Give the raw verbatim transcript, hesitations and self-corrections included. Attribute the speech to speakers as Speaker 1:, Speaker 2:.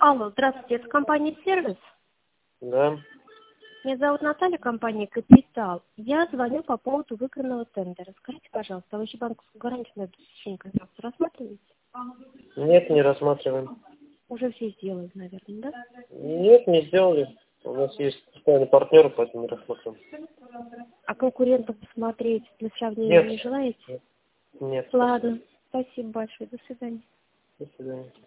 Speaker 1: Алло, здравствуйте, это компания «Сервис».
Speaker 2: Да.
Speaker 1: Меня зовут Наталья, компания «Капитал». Я звоню по поводу выигранного тендера. Скажите, пожалуйста, вы еще банковскую гарантию на обеспечение контракта рассматриваете?
Speaker 2: Нет, не рассматриваем.
Speaker 1: Уже все сделали, наверное, да?
Speaker 2: Нет, не сделали. У нас есть постоянный партнер, поэтому не рассматриваем.
Speaker 1: А конкурентов посмотреть для сравнения
Speaker 2: Нет.
Speaker 1: не желаете?
Speaker 2: Нет, нет, спасибо.
Speaker 1: Ладно, спасибо большое, до свидания.
Speaker 2: До свидания.